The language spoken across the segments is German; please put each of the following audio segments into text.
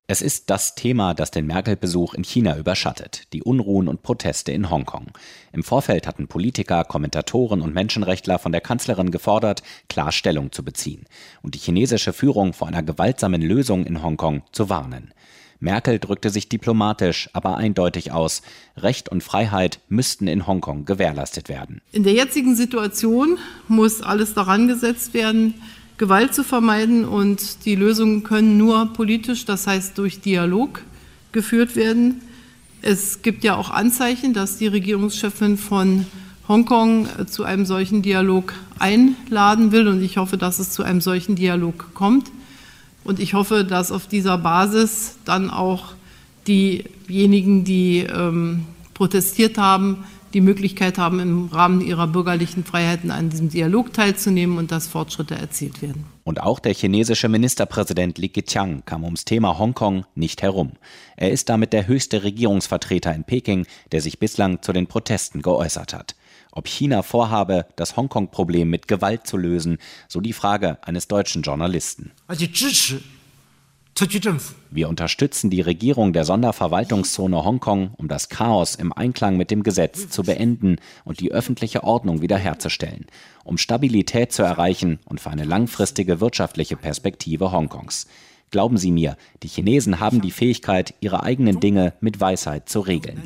Es ist das Thema, das den Merkel-Besuch in China überschattet, die Unruhen und Proteste in Hongkong. Im Vorfeld hatten Politiker, Kommentatoren und Menschenrechtler von der Kanzlerin gefordert, klar Stellung zu beziehen und die chinesische Führung vor einer gewaltsamen Lösung in Hongkong zu warnen. Merkel drückte sich diplomatisch, aber eindeutig aus, Recht und Freiheit müssten in Hongkong gewährleistet werden. In der jetzigen Situation muss alles daran gesetzt werden, Gewalt zu vermeiden, und die Lösungen können nur politisch, das heißt durch Dialog, geführt werden. Es gibt ja auch Anzeichen, dass die Regierungschefin von Hongkong zu einem solchen Dialog einladen will, und ich hoffe, dass es zu einem solchen Dialog kommt. Und ich hoffe, dass auf dieser Basis dann auch diejenigen, die protestiert haben, die Möglichkeit haben, im Rahmen ihrer bürgerlichen Freiheiten an diesem Dialog teilzunehmen und dass Fortschritte erzielt werden. Und auch der chinesische Ministerpräsident Li Keqiang kam ums Thema Hongkong nicht herum. Er ist damit der höchste Regierungsvertreter in Peking, der sich bislang zu den Protesten geäußert hat. Ob China vorhabe, das Hongkong-Problem mit Gewalt zu lösen, so die Frage eines deutschen Journalisten. Wir unterstützen die Regierung der Sonderverwaltungszone Hongkong, um das Chaos im Einklang mit dem Gesetz zu beenden und die öffentliche Ordnung wiederherzustellen, um Stabilität zu erreichen und für eine langfristige wirtschaftliche Perspektive Hongkongs. Glauben Sie mir, die Chinesen haben die Fähigkeit, ihre eigenen Dinge mit Weisheit zu regeln.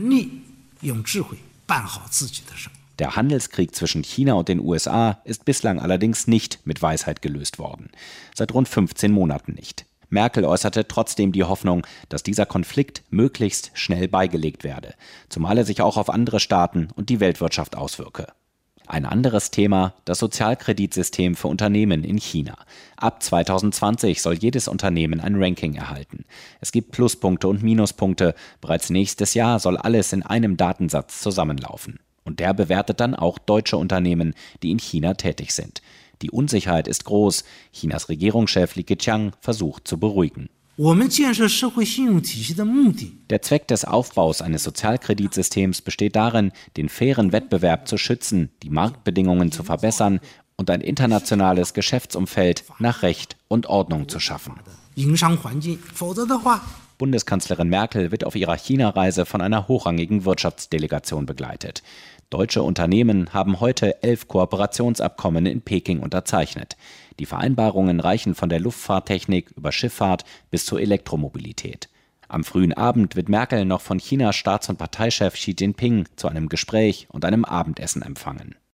Der Handelskrieg zwischen China und den USA ist bislang allerdings nicht mit Weisheit gelöst worden. Seit rund 15 Monaten nicht. Merkel äußerte trotzdem die Hoffnung, dass dieser Konflikt möglichst schnell beigelegt werde, zumal er sich auch auf andere Staaten und die Weltwirtschaft auswirke. Ein anderes Thema, das Sozialkreditsystem für Unternehmen in China. Ab 2020 soll jedes Unternehmen ein Ranking erhalten. Es gibt Pluspunkte und Minuspunkte. Bereits nächstes Jahr soll alles in einem Datensatz zusammenlaufen. Und der bewertet dann auch deutsche Unternehmen, die in China tätig sind. Die Unsicherheit ist groß. Chinas Regierungschef Li Keqiang versucht zu beruhigen. Der Zweck des Aufbaus eines Sozialkreditsystems besteht darin, den fairen Wettbewerb zu schützen, die Marktbedingungen zu verbessern und ein internationales Geschäftsumfeld nach Recht und Ordnung zu schaffen. Bundeskanzlerin Merkel wird auf ihrer China-Reise von einer hochrangigen Wirtschaftsdelegation begleitet. Deutsche Unternehmen haben heute 11 Kooperationsabkommen in Peking unterzeichnet. Die Vereinbarungen reichen von der Luftfahrttechnik über Schifffahrt bis zur Elektromobilität. Am frühen Abend wird Merkel noch von Chinas Staats- und Parteichef Xi Jinping zu einem Gespräch und einem Abendessen empfangen.